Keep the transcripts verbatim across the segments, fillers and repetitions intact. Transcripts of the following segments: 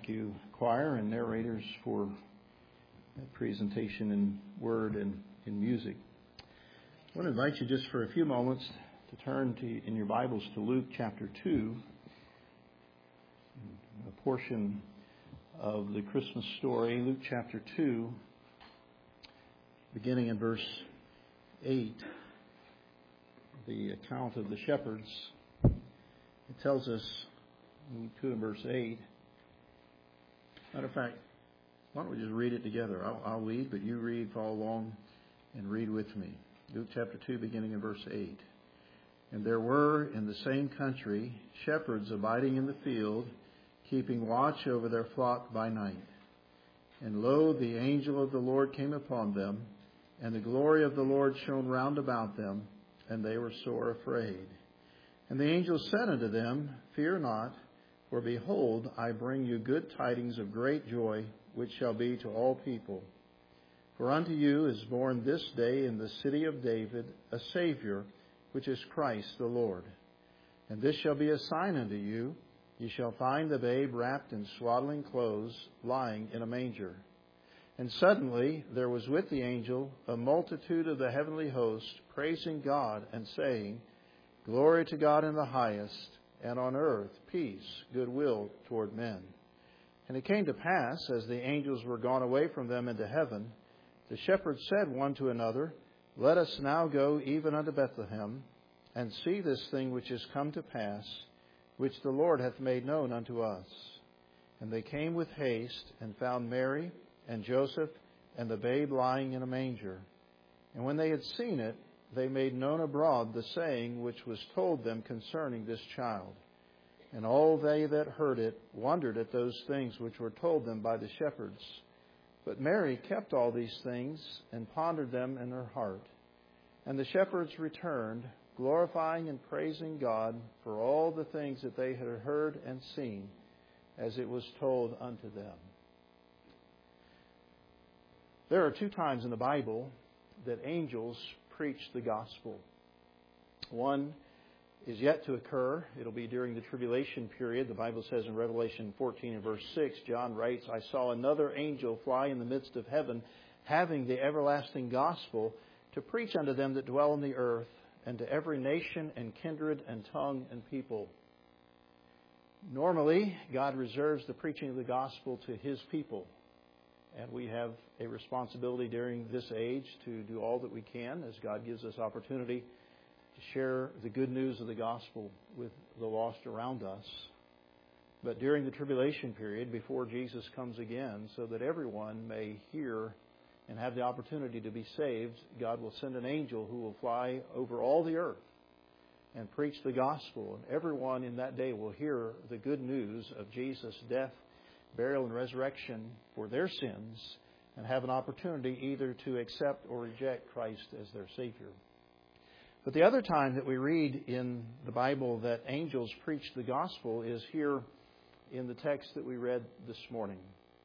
Thank you, choir and narrators, for that presentation in word and in music. I want to invite you just for a few moments to turn to in your Bibles to Luke chapter two, a portion of the Christmas story, Luke chapter two, beginning in verse eight, the account of the shepherds. It tells us, Luke two and verse eight. Matter of fact, why don't we just read it together? I'll, I'll read, but you read, follow along, and read with me. Luke chapter two, beginning in verse eight. And there were in the same country shepherds abiding in the field, keeping watch over their flock by night. And lo, the angel of the Lord came upon them, and the glory of the Lord shone round about them, and they were sore afraid. And the angel said unto them, Fear not, for behold, I bring you good tidings of great joy, which shall be to all people. For unto you is born this day in the city of David a Savior, which is Christ the Lord. And this shall be a sign unto you. Ye shall find the babe wrapped in swaddling clothes, lying in a manger. And suddenly there was with the angel a multitude of the heavenly host, praising God and saying, Glory to God in the highest, and on earth peace, goodwill toward men. And it came to pass, as the angels were gone away from them into heaven, the shepherds said one to another, Let us now go even unto Bethlehem, and see this thing which is come to pass, which the Lord hath made known unto us. And they came with haste, and found Mary and Joseph and the babe lying in a manger. And when they had seen it, they made known abroad the saying which was told them concerning this child. And all they that heard it wondered at those things which were told them by the shepherds. But Mary kept all these things and pondered them in her heart. And the shepherds returned, glorifying and praising God for all the things that they had heard and seen, as it was told unto them. There are two times in the Bible that angels preach the gospel. One is yet to occur. It'll be during the tribulation period. The Bible says in Revelation fourteen and verse six, John writes, I saw another angel fly in the midst of heaven, having the everlasting gospel, to preach unto them that dwell on the earth, and to every nation and kindred and tongue and people. Normally, God reserves the preaching of the gospel to His people. And we have a responsibility during this age to do all that we can as God gives us opportunity to share the good news of the gospel with the lost around us. But during the tribulation period, before Jesus comes again, so that everyone may hear and have the opportunity to be saved, God will send an angel who will fly over all the earth and preach the gospel. And everyone in that day will hear the good news of Jesus' death, burial, and resurrection for their sins, and have an opportunity either to accept or reject Christ as their Savior. But the other time that we read in the Bible that angels preach the gospel is here in the text that we read this morning.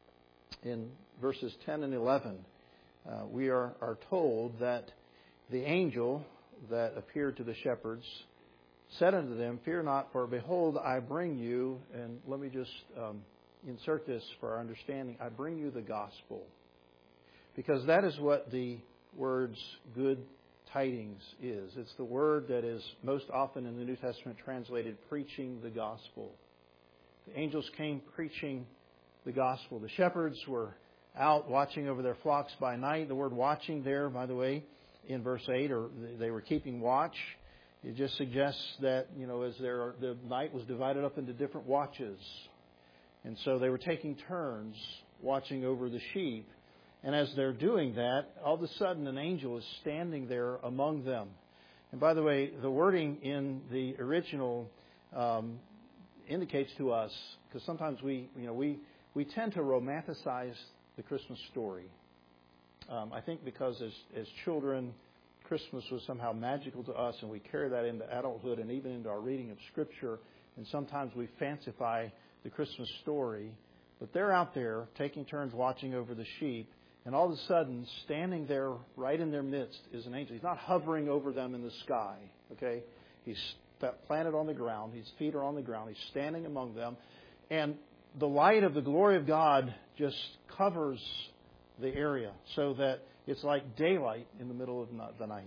In verses ten and eleven, uh, we are, are told that the angel that appeared to the shepherds said unto them, Fear not, for behold, I bring you, and let me just um, insert this for our understanding, I bring you the gospel. Because that is what the words good tidings is. It's the word that is most often in the New Testament translated preaching the gospel. The angels came preaching the gospel. The shepherds were out watching over their flocks by night. The word watching there, by the way, in verse eight, or they were keeping watch. It just suggests that, you know, as there, the night was divided up into different watches. And so they were taking turns watching over the sheep. And as they're doing that, all of a sudden an angel is standing there among them. And by the way, the wording in the original um, indicates to us, because sometimes we, you know, we, we tend to romanticize the Christmas story. Um, I think because as, as children, Christmas was somehow magical to us, and we carry that into adulthood and even into our reading of Scripture. And sometimes we fancify the Christmas story. But they're out there taking turns watching over the sheep. And all of a sudden, standing there right in their midst is an angel. He's not hovering over them in the sky. Okay? He's planted on the ground. His feet are on the ground. He's standing among them. And the light of the glory of God just covers the area so that it's like daylight in the middle of the night.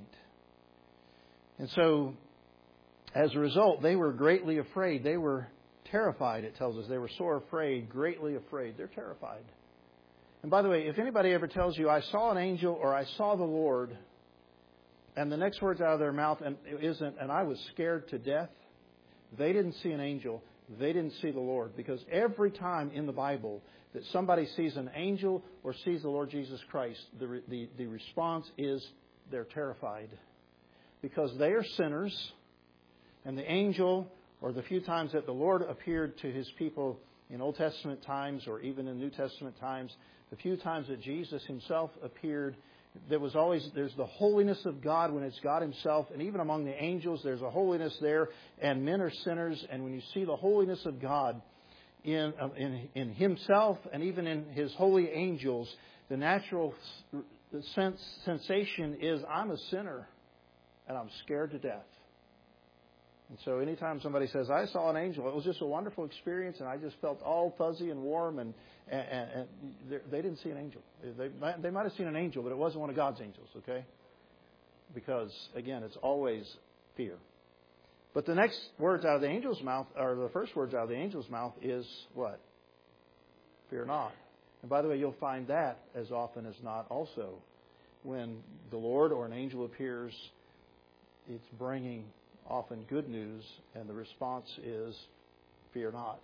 And so, as a result, they were greatly afraid. They were terrified, it tells us. They were sore afraid, greatly afraid. They're terrified. And by the way, if anybody ever tells you, I saw an angel or I saw the Lord, and the next words out of their mouth and it isn't, and I was scared to death, they didn't see an angel. They didn't see the Lord. Because every time in the Bible that somebody sees an angel or sees the Lord Jesus Christ, the, the, the response is they're terrified. Because they are sinners, and the angel, or the few times that the Lord appeared to His people in Old Testament times or even in New Testament times, the few times that Jesus Himself appeared, there was always, there's the holiness of God when it's God Himself. And even among the angels, there's a holiness there. And men are sinners. And when you see the holiness of God in, in, in Himself and even in His holy angels, the natural sense, sensation is, I'm a sinner and I'm scared to death. And so anytime somebody says, I saw an angel, it was just a wonderful experience and I just felt all fuzzy and warm, and, and, and they didn't see an angel. They, they might have seen an angel, but it wasn't one of God's angels, okay? Because, again, it's always fear. But the next words out of the angel's mouth, or the first words out of the angel's mouth is what? Fear not. And by the way, you'll find that as often as not also. When the Lord or an angel appears, it's bringing often good news, and the response is, fear not.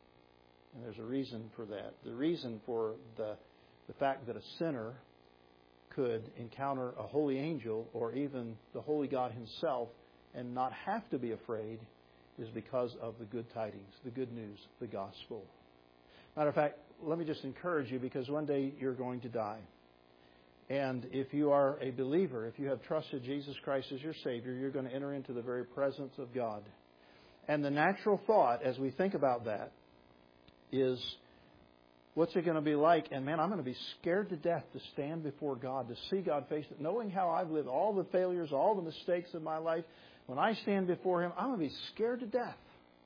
And there's a reason for that. The reason for the, the fact that a sinner could encounter a holy angel or even the holy God Himself and not have to be afraid is because of the good tidings, the good news, the gospel. Matter of fact, let me just encourage you, because one day you're going to die. And if you are a believer, if you have trusted Jesus Christ as your Savior, you're going to enter into the very presence of God. And the natural thought, as we think about that, is, what's it going to be like? And man, I'm going to be scared to death to stand before God, to see God face it, knowing how I've lived, all the failures, all the mistakes of my life. When I stand before Him, I'm going to be scared to death.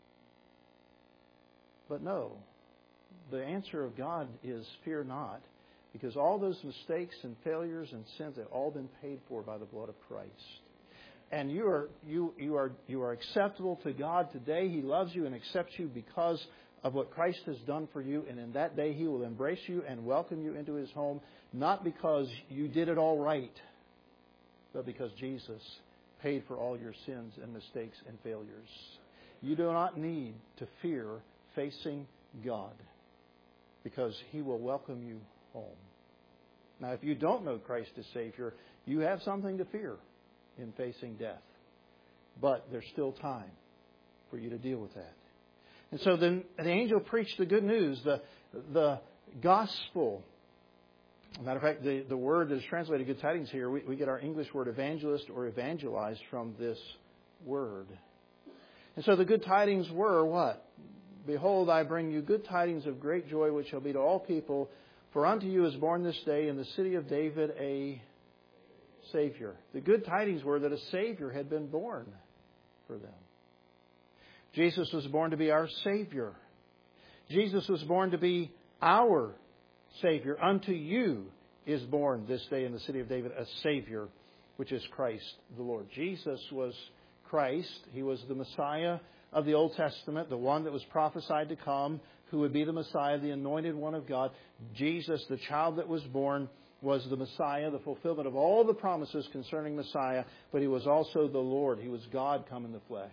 But no, the answer of God is fear not. Because all those mistakes and failures and sins have all been paid for by the blood of Christ. And you are you you are you are acceptable to God today. He loves you and accepts you because of what Christ has done for you. And in that day He will embrace you and welcome you into His home, not because you did it all right, but because Jesus paid for all your sins and mistakes and failures. You do not need to fear facing God, because He will welcome you home. Now, if you don't know Christ as Savior, you have something to fear in facing death. But there's still time for you to deal with that. And so then the angel preached the good news, the, the gospel. As a matter of fact, the, the word that is translated good tidings here, we, we get our English word evangelist or evangelized from this word. And so the good tidings were what? Behold, I bring you good tidings of great joy, which shall be to all people. For unto you is born this day in the city of David a Savior. The good tidings were that a Savior had been born for them. Jesus was born to be our Savior. Jesus was born to be our Savior. Unto you is born this day in the city of David a Savior, which is Christ the Lord. Jesus was Christ. He was the Messiah of the Old Testament, the one that was prophesied to come, who would be the Messiah, the anointed one of God. Jesus, the child that was born, was the Messiah, the fulfillment of all the promises concerning Messiah, but He was also the Lord. He was God come in the flesh.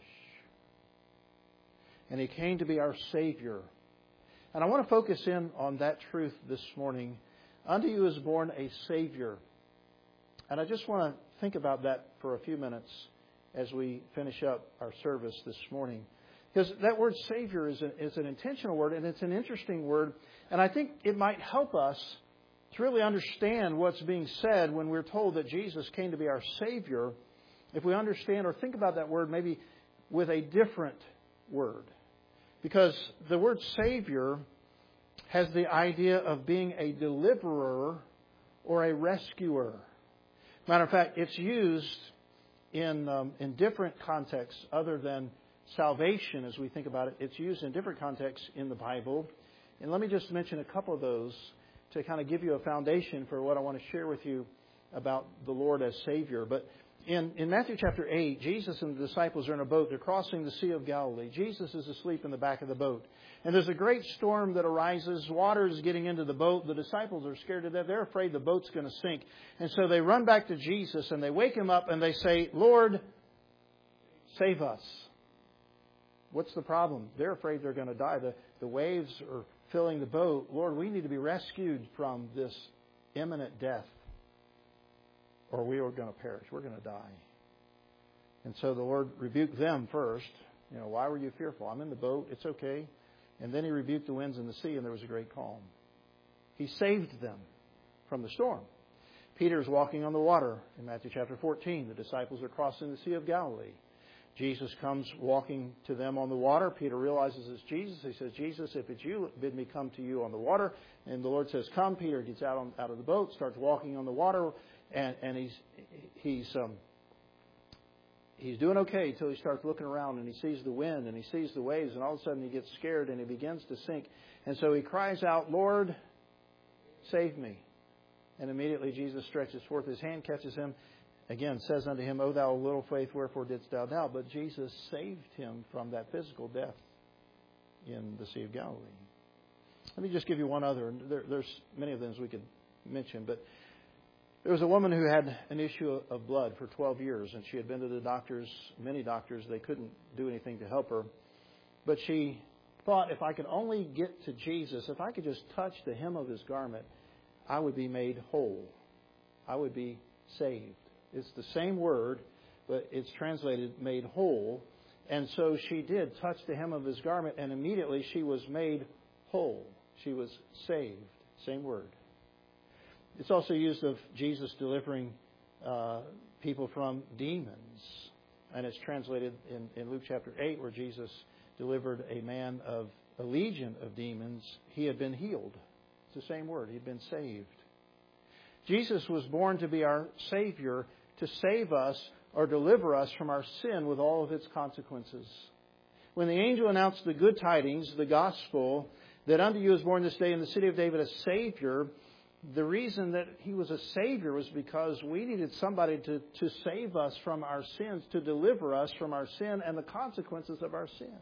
And He came to be our Savior. And I want to focus in on that truth this morning. Unto you is born a Savior. And I just want to think about that for a few minutes as we finish up our service this morning. Because that word Savior is, a, is an intentional word, and it's an interesting word. And I think it might help us to really understand what's being said when we're told that Jesus came to be our Savior, if we understand or think about that word maybe with a different word. Because the word Savior has the idea of being a deliverer or a rescuer. Matter of fact, it's used in um, in different contexts other than salvation, as we think about it. It's used in different contexts in the Bible. And let me just mention a couple of those to kind of give you a foundation for what I want to share with you about the Lord as Savior. But in, in Matthew chapter eight, Jesus and the disciples are in a boat. They're crossing the Sea of Galilee. Jesus is asleep in the back of the boat. And there's a great storm that arises. Water is getting into the boat. The disciples are scared to death. They're afraid the boat's going to sink. And so they run back to Jesus and they wake him up and they say, Lord, save us. What's the problem? They're afraid they're going to die. The, the waves are filling the boat. Lord, we need to be rescued from this imminent death, or we are going to perish. We're going to die. And so the Lord rebuked them first. You know, why were you fearful? I'm in the boat. It's okay. And then He rebuked the winds and the sea, and there was a great calm. He saved them from the storm. Peter is walking on the water in Matthew chapter fourteen. The disciples are crossing the Sea of Galilee. Jesus comes walking to them on the water. Peter realizes it's Jesus. He says, Jesus, if it's you, bid me come to you on the water. And the Lord says, come. Peter gets out on, out of the boat, starts walking on the water, and, and he's he's um, he's doing okay until he starts looking around and he sees the wind and he sees the waves, and all of a sudden he gets scared and he begins to sink. And so he cries out, Lord, save me. And immediately Jesus stretches forth His hand, catches him, again says unto him, O thou of little faith, wherefore didst thou doubt? But Jesus saved him from that physical death in the Sea of Galilee. Let me just give you one other. There, there's many of them we could mention, but there was a woman who had an issue of blood for twelve years, and she had been to the doctors, many doctors. They couldn't do anything to help her. But she thought, if I could only get to Jesus, if I could just touch the hem of His garment, I would be made whole. I would be saved. It's the same word, but it's translated made whole. And so she did touch the hem of His garment, and immediately she was made whole. She was saved. Same word. It's also used of Jesus delivering uh, people from demons. And it's translated in, in Luke chapter eight, where Jesus delivered a man of a legion of demons. He had been healed. It's the same word. He'd been saved. Jesus was born to be our Savior, to save us or deliver us from our sin with all of its consequences. When the angel announced the good tidings, the gospel, that unto you is born this day in the city of David a Savior, the reason that He was a Savior was because we needed somebody to, to save us from our sins, to deliver us from our sin and the consequences of our sin.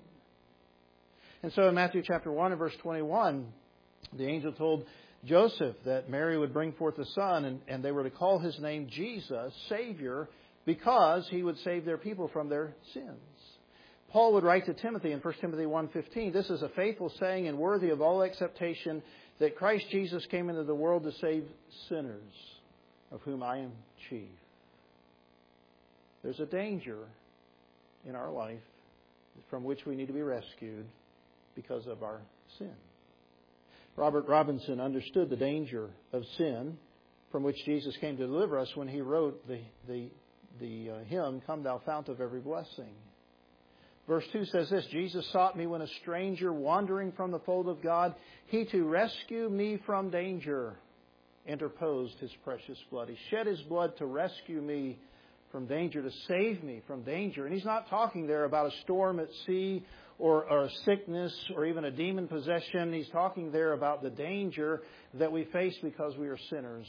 And so in Matthew chapter one and verse twenty-one, the angel told Joseph that Mary would bring forth a son, and, and they were to call His name Jesus, Savior, because He would save their people from their sins. Paul would write to Timothy in First Timothy one fifteen, this is a faithful saying and worthy of all acceptation, that Christ Jesus came into the world to save sinners, of whom I am chief. There's a danger in our life from which we need to be rescued because of our sin. Robert Robinson understood the danger of sin from which Jesus came to deliver us when he wrote the, the, the uh, hymn, Come Thou Fount of Every Blessing. Verse two says this, Jesus sought me when a stranger wandering from the fold of God, He to rescue me from danger interposed His precious blood. He shed His blood to rescue me from danger, to save me from danger. And He's not talking there about a storm at sea or, or a sickness or even a demon possession. He's talking there about the danger that we face because we are sinners.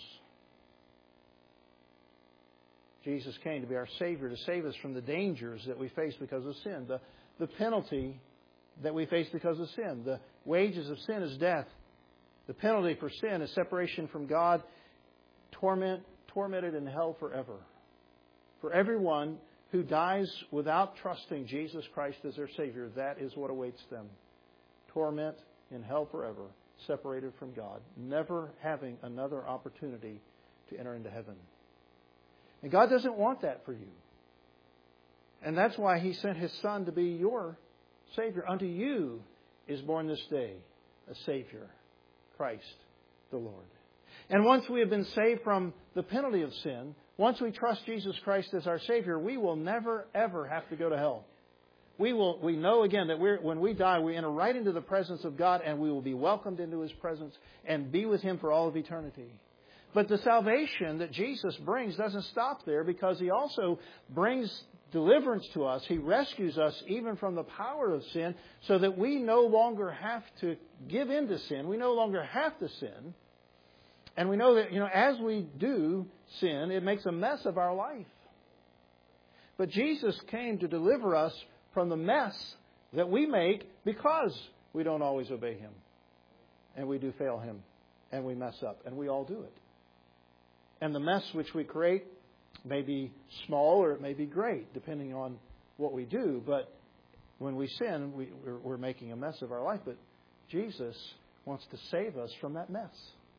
Jesus came to be our Savior, to save us from the dangers that we face because of sin. The, the penalty that we face because of sin. The wages of sin is death. The penalty for sin is separation from God, torment, tormented in hell forever. For everyone who dies without trusting Jesus Christ as their Savior, that is what awaits them. Torment in hell forever, separated from God, never having another opportunity to enter into heaven. And God doesn't want that for you. And that's why He sent His Son to be your Savior. Unto you is born this day a Savior, Christ the Lord. And once we have been saved from the penalty of sin, once we trust Jesus Christ as our Savior, we will never, ever have to go to hell. We will. We know again that we're, when we die, we enter right into the presence of God, and we will be welcomed into His presence and be with Him for all of eternity. But the salvation that Jesus brings doesn't stop there, because He also brings deliverance to us. He rescues us even from the power of sin so that we no longer have to give in to sin. We no longer have to sin. And we know that, you know, as we do sin, it makes a mess of our life. But Jesus came to deliver us from the mess that we make because we don't always obey Him. And we do fail Him. And we mess up. And we all do it. And the mess which we create may be small or it may be great, depending on what we do. But when we sin, we, we're, we're making a mess of our life. But Jesus wants to save us from that mess.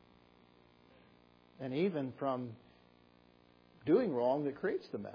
And even from doing wrong that creates the mess.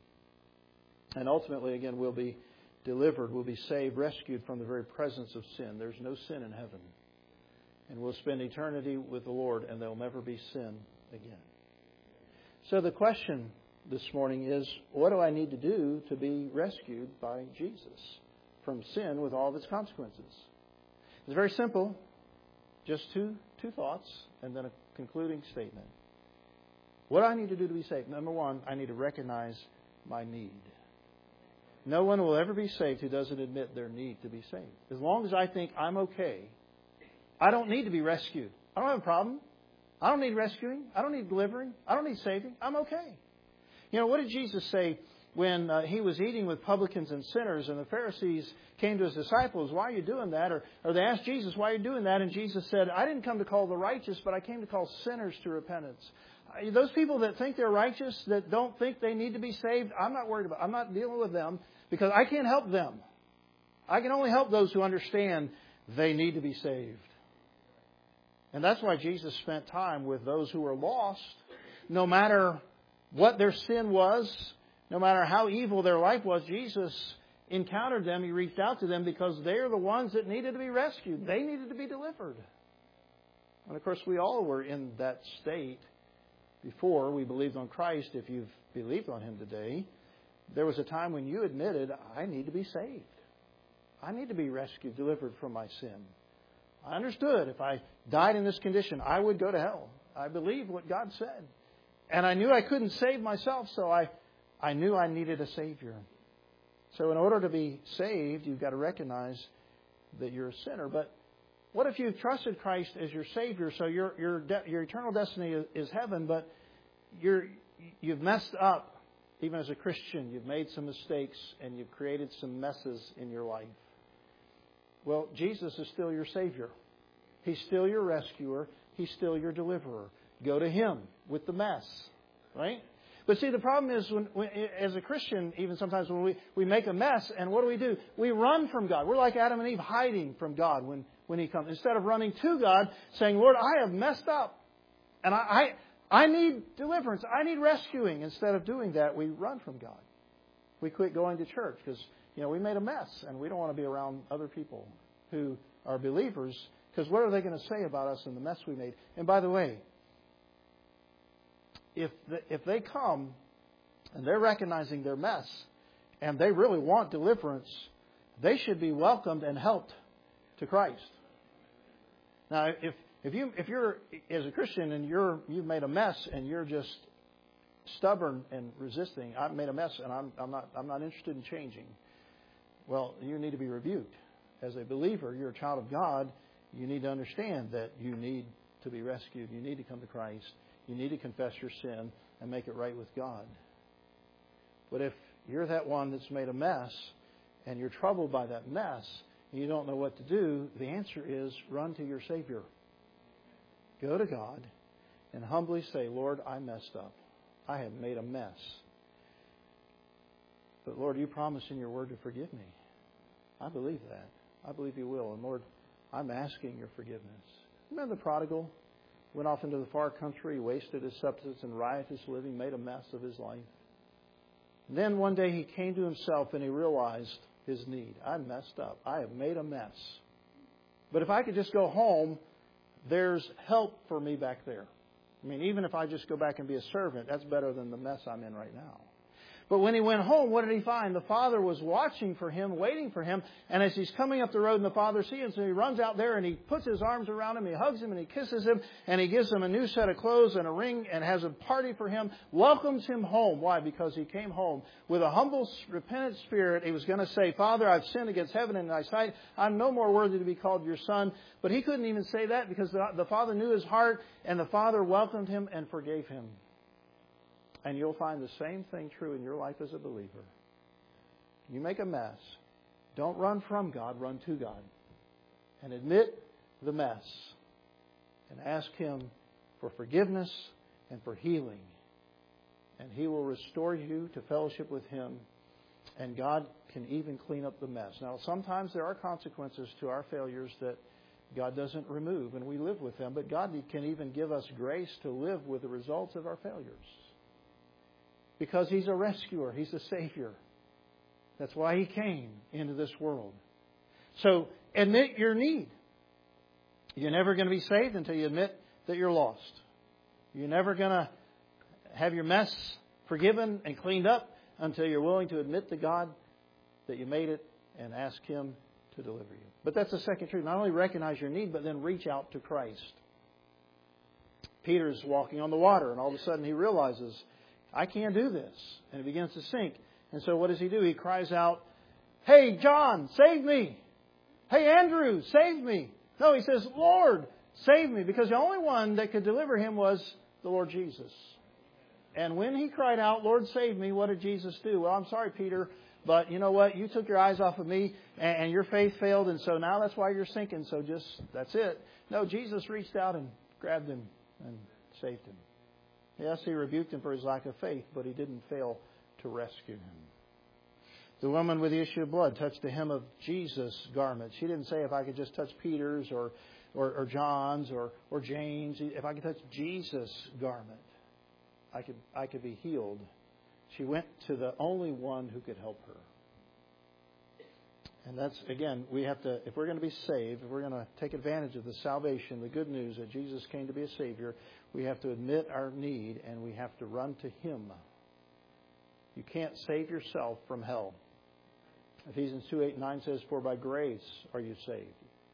And ultimately, again, we'll be delivered, we'll be saved, rescued from the very presence of sin. There's no sin in heaven. And we'll spend eternity with the Lord, and there'll never be sin again. So the question this morning is, what do I need to do to be rescued by Jesus from sin with all of its consequences? It's very simple. Just two, two thoughts and then a concluding statement. What do I need to do to be saved? Number one, I need to recognize my need. No one will ever be saved who doesn't admit their need to be saved. As long as I think I'm okay, I don't need to be rescued. I don't have a problem. I don't need rescuing. I don't need delivering. I don't need saving. I'm okay. You know, what did Jesus say when uh, He was eating with publicans and sinners and the Pharisees came to His disciples? Why are you doing that? Or, or they asked Jesus, why are you doing that? And Jesus said, I didn't come to call the righteous, but I came to call sinners to repentance. Uh, those people that think they're righteous, that don't think they need to be saved, I'm not worried about. I'm not dealing with them because I can't help them. I can only help those who understand they need to be saved. And that's why Jesus spent time with those who were lost, no matter what their sin was, no matter how evil their life was. Jesus encountered them. He reached out to them because they're the ones that needed to be rescued. They needed to be delivered. And of course, we all were in that state before we believed on Christ. If you've believed on Him today, there was a time when you admitted, I need to be saved. I need to be rescued, delivered from my sin. I understood if I died in this condition, I would go to hell. I believed what God said. And I knew I couldn't save myself, so I, I knew I needed a Savior. So in order to be saved, you've got to recognize that you're a sinner. But what if you've trusted Christ as your Savior, so your your de- your eternal destiny is, is heaven, but you're you've messed up, even as a Christian. You've made some mistakes and you've created some messes in your life. Well, Jesus is still your Savior. He's still your rescuer. He's still your deliverer. Go to Him with the mess, right? But see, the problem is, when, when as a Christian, even sometimes when we, we make a mess, and what do we do? We run from God. We're like Adam and Eve, hiding from God when, when He comes. Instead of running to God, saying, Lord, I have messed up, and I, I, I need deliverance. I need rescuing. Instead of doing that, we run from God. We quit going to church because, you know, we made a mess, and we don't want to be around other people who are believers, because what are they going to say about us in the mess we made? And by the way, if the, if they come and they're recognizing their mess and they really want deliverance, they should be welcomed and helped to Christ. Now, if if you if you're as a Christian and you're you've made a mess and you're just stubborn and resisting, I've made a mess and I'm I'm not I'm not interested in changing. Well, you need to be rebuked. As a believer, you're a child of God. You need to understand that you need to be rescued. You need to come to Christ. You need to confess your sin and make it right with God. But if you're that one that's made a mess and you're troubled by that mess and you don't know what to do, the answer is run to your Savior. Go to God and humbly say, Lord, I messed up. I have made a mess. But Lord, you promised in your word to forgive me. I believe that. I believe you will. And Lord, I'm asking your forgiveness. Remember the prodigal? Went off into the far country, wasted his substance in riotous living, made a mess of his life. And then one day he came to himself and he realized his need. I messed up. I have made a mess. But if I could just go home, there's help for me back there. I mean, even if I just go back and be a servant, that's better than the mess I'm in right now. But when he went home, what did he find? The father was watching for him, waiting for him. And as he's coming up the road and the father sees him, so he runs out there and he puts his arms around him, he hugs him and he kisses him, and he gives him a new set of clothes and a ring and has a party for him, welcomes him home. Why? Because he came home with a humble, repentant spirit. He was going to say, Father, I've sinned against heaven and thy sight. I'm no more worthy to be called your son. But he couldn't even say that because the, the father knew his heart, and the father welcomed him and forgave him. And you'll find the same thing true in your life as a believer. You make a mess. Don't run from God, run to God. And admit the mess. And ask Him for forgiveness and for healing. And He will restore you to fellowship with Him. And God can even clean up the mess. Now, sometimes there are consequences to our failures that God doesn't remove, and we live with them. But God can even give us grace to live with the results of our failures. Because He's a rescuer. He's a Savior. That's why He came into this world. So admit your need. You're never going to be saved until you admit that you're lost. You're never going to have your mess forgiven and cleaned up until you're willing to admit to God that you made it and ask Him to deliver you. But that's the second truth. Not only recognize your need, but then reach out to Christ. Peter's walking on the water, and all of a sudden he realizes, I can't do this. And he begins to sink. And so what does he do? He cries out, Hey, John, save me. Hey, Andrew, save me. No, he says, Lord, save me. Because the only one that could deliver him was the Lord Jesus. And when he cried out, Lord, save me, what did Jesus do? Well, I'm sorry, Peter, but you know what? You took your eyes off of me and your faith failed. And so now that's why you're sinking. So just, that's it. No, Jesus reached out and grabbed him and saved him. Yes, He rebuked him for his lack of faith, but He didn't fail to rescue him. The woman with the issue of blood touched the hem of Jesus' garment. She didn't say, if I could just touch Peter's or, or, or John's or, or James, if I could touch Jesus' garment, I could, I could be healed. She went to the only one who could help her. And that's, again, we have to, if we're going to be saved, if we're going to take advantage of the salvation, the good news that Jesus came to be a Savior, we have to admit our need and we have to run to Him. You can't save yourself from hell. Ephesians two, eight, nine says, For by grace are you saved.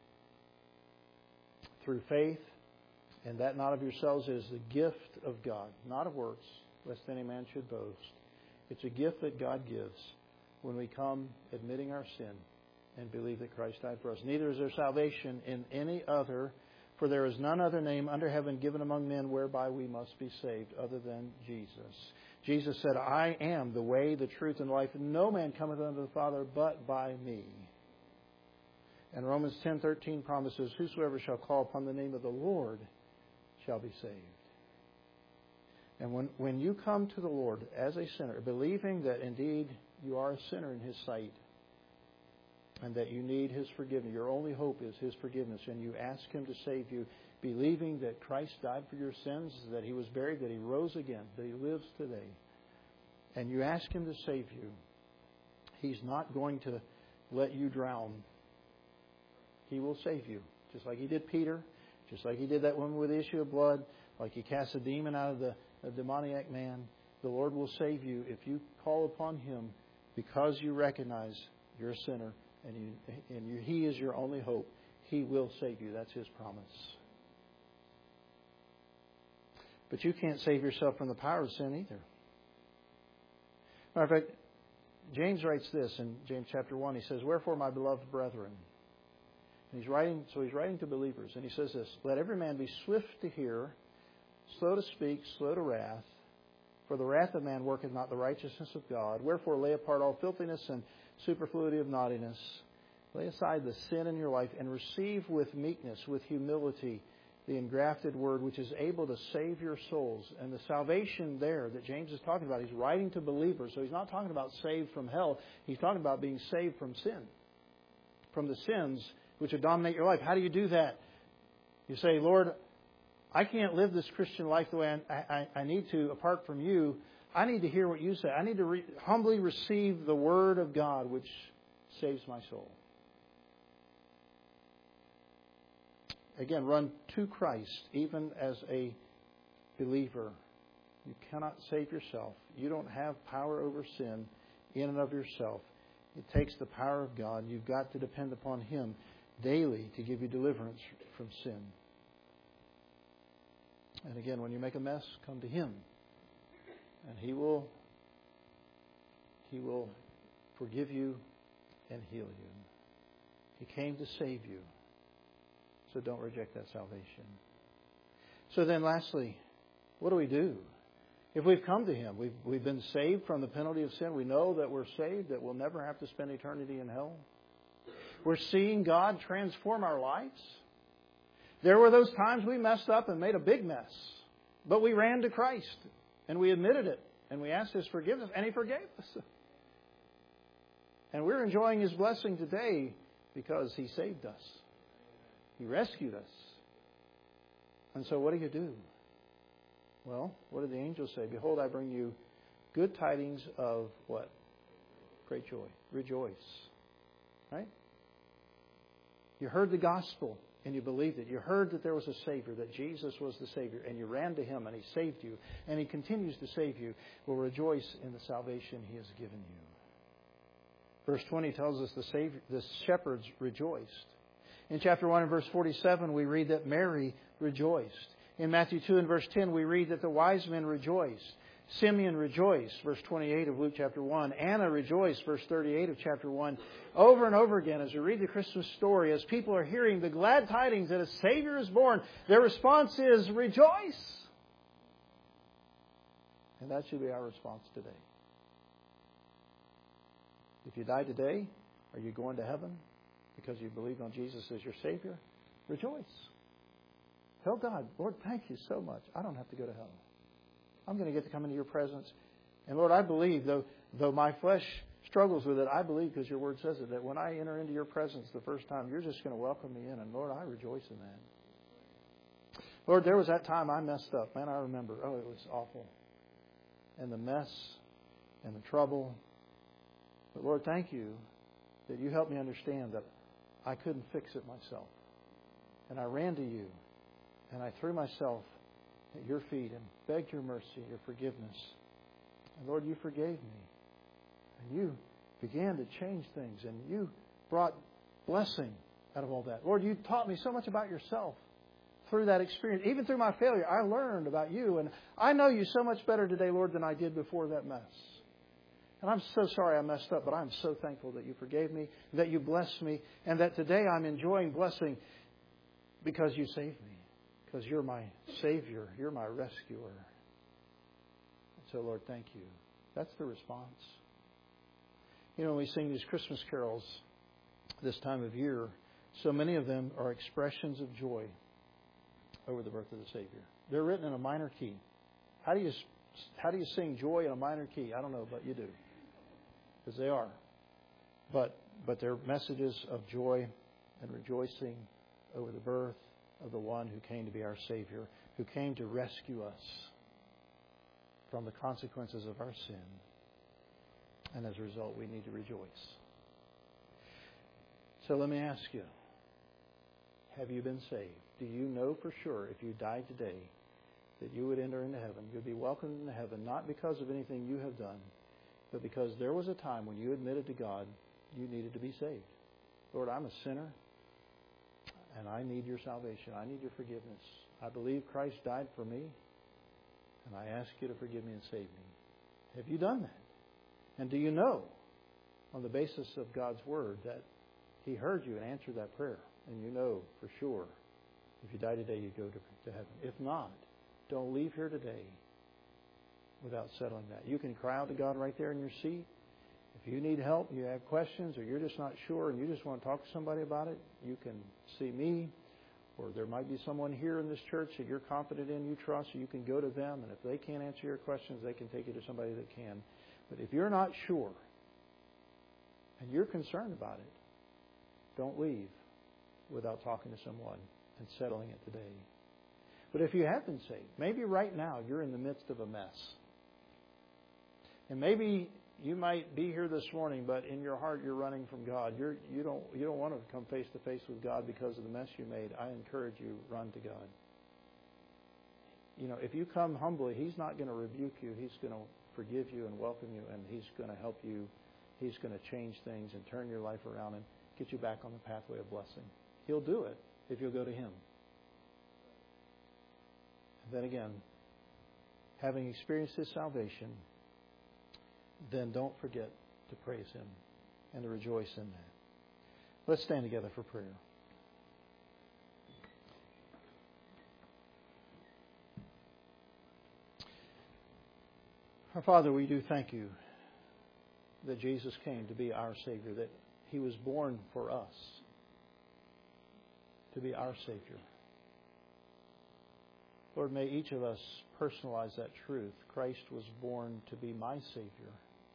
Through faith, and that not of yourselves is the gift of God, not of works, lest any man should boast. It's a gift that God gives when we come admitting our sin and believe that Christ died for us. Neither is there salvation in any other, for there is none other name under heaven given among men whereby we must be saved other than Jesus. Jesus said, I am the way, the truth, and the life. No man cometh unto the Father but by me. And Romans ten thirteen promises, Whosoever shall call upon the name of the Lord shall be saved. And when, when you come to the Lord as a sinner, believing that indeed you are a sinner in His sight, and that you need His forgiveness. Your only hope is His forgiveness. And you ask Him to save you, believing that Christ died for your sins, that He was buried, that He rose again, that He lives today. And you ask Him to save you. He's not going to let you drown. He will save you. Just like He did Peter, just like He did that woman with the issue of blood, like He cast a demon out of the a demoniac man. The Lord will save you if you call upon Him because you recognize you're a sinner. And, you, and you, He is your only hope. He will save you. That's His promise. But you can't save yourself from the power of sin either. Matter of fact, James writes this in James chapter one. He says, Wherefore, my beloved brethren. And he's writing, so he's writing to believers. And he says this, Let every man be swift to hear, slow to speak, slow to wrath. For the wrath of man worketh not the righteousness of God. Wherefore, lay apart all filthiness and superfluity of naughtiness. Lay aside the sin in your life and receive with meekness, with humility, the engrafted word which is able to save your souls. And the salvation there that James is talking about, he's writing to believers. So he's not talking about saved from hell. He's talking about being saved from sin. From the sins which would dominate your life. How do you do that? You say, Lord, I can't live this Christian life the way I, I, I need to apart from you. I need to hear what you say. I need to re- humbly receive the Word of God which saves my soul. Again, run to Christ even as a believer You cannot save yourself. You don't have power over sin in and of yourself. It takes the power of God. You've got to depend upon Him daily to give you deliverance from sin. And again, when you make a mess, come to Him. And He will, He will forgive you and heal you. He came to save you. So don't reject that salvation. So then lastly, what do we do? If we've come to Him, we've, we've been saved from the penalty of sin. We know that we're saved, that we'll never have to spend eternity in hell. We're seeing God transform our lives. There were those times we messed up and made a big mess. But we ran to Christ and we admitted it. And we asked His forgiveness and He forgave us. And we're enjoying His blessing today because He saved us. He rescued us. And so what do you do? Well, what did the angels say? Behold, I bring you good tidings of what? Great joy. Rejoice. Right? You heard the gospel and you believed it. You heard that there was a Savior, that Jesus was the Savior, and you ran to Him and He saved you, and He continues to save you. Well, rejoice in the salvation He has given you. Verse twenty tells us the Savior, the shepherds rejoiced. In chapter one and verse forty-seven, we read that Mary rejoiced. In Matthew two and verse ten, we read that the wise men rejoiced. Simeon rejoiced, verse twenty-eight of Luke chapter one. Anna rejoiced, verse thirty-eight of chapter one. Over and over again, as we read the Christmas story, as people are hearing the glad tidings that a Savior is born, their response is, rejoice! And that should be our response today. If you die today, are you going to heaven because you believed on Jesus as your Savior? Rejoice. Tell God, Lord, thank you so much. I don't have to go to hell. I'm going to get to come into your presence. And Lord, I believe, though though my flesh struggles with it, I believe, because your word says it, that when I enter into your presence the first time, you're just going to welcome me in. And Lord, I rejoice in that. Lord, there was that time I messed up. Man, I remember. Oh, it was awful. And the mess and the trouble. But Lord, thank you that you helped me understand that I couldn't fix it myself. And I ran to you. And I threw myself at your feet and begged your mercy, your forgiveness. And Lord, you forgave me. And you began to change things. And you brought blessing out of all that. Lord, you taught me so much about yourself through that experience. Even through my failure, I learned about you. And I know you so much better today, Lord, than I did before that mess. And I'm so sorry I messed up, but I'm so thankful that you forgave me, that you blessed me, and that today I'm enjoying blessing because you saved me. Because you're my Savior. You're my rescuer. So, Lord, thank you. That's the response. You know, when we sing these Christmas carols this time of year, so many of them are expressions of joy over the birth of the Savior. They're written in a minor key. How do you how do you sing joy in a minor key? I don't know, but you do. Because they are. But but they're messages of joy and rejoicing over the birth of the one who came to be our Savior, who came to rescue us from the consequences of our sin. And as a result, we need to rejoice. So let me ask you, have you been saved? Do you know for sure if you died today that you would enter into heaven? You'd be welcomed into heaven, not because of anything you have done, but because there was a time when you admitted to God you needed to be saved. Lord, I'm a sinner. And I need your salvation. I need your forgiveness. I believe Christ died for me. And I ask you to forgive me and save me. Have you done that? And do you know, on the basis of God's Word, that He heard you and answered that prayer? And you know for sure, if you die today, you go to, to heaven. If not, don't leave here today without settling that. You can cry out to God right there in your seat. If you need help, you have questions, or you're just not sure and you just want to talk to somebody about it, you can see me, or there might be someone here in this church that you're confident in, you trust, so you can go to them, and if they can't answer your questions, they can take you to somebody that can. But if you're not sure and you're concerned about it, don't leave without talking to someone and settling it today. But if you have been saved, maybe right now you're in the midst of a mess. And maybe you might be here this morning, but in your heart you're running from God. You're, you don't you don't want to come face to face with God because of the mess you made. I encourage you, run to God. you know, if you come humbly, He's not going to rebuke you. He's going to forgive you and welcome you, and He's going to help you. He's going to change things and turn your life around and get you back on the pathway of blessing. He'll do it if you'll go to Him. And then again, having experienced His salvation, then don't forget to praise Him and to rejoice in that. Let's stand together for prayer. Our Father, we do thank You that Jesus came to be our Savior, that He was born for us to be our Savior. Lord, may each of us personalize that truth. Christ was born to be my Savior.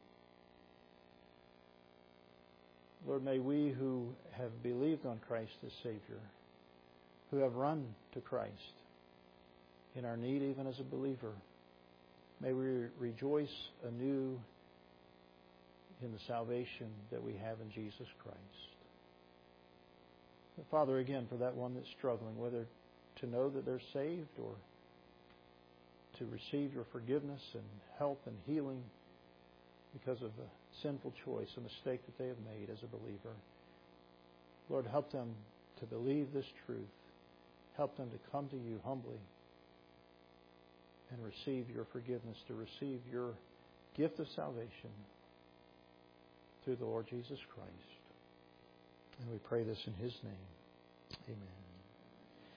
Lord, may we who have believed on Christ as Savior, who have run to Christ in our need even as a believer, may we rejoice anew in the salvation that we have in Jesus Christ. But Father, again, for that one that's struggling, whether to know that they're saved or to receive Your forgiveness and help and healing because of a sinful choice, a mistake that they have made as a believer, Lord, help them to believe this truth. Help them to come to You humbly and receive Your forgiveness, to receive Your gift of salvation through the Lord Jesus Christ. And we pray this in His name. Amen.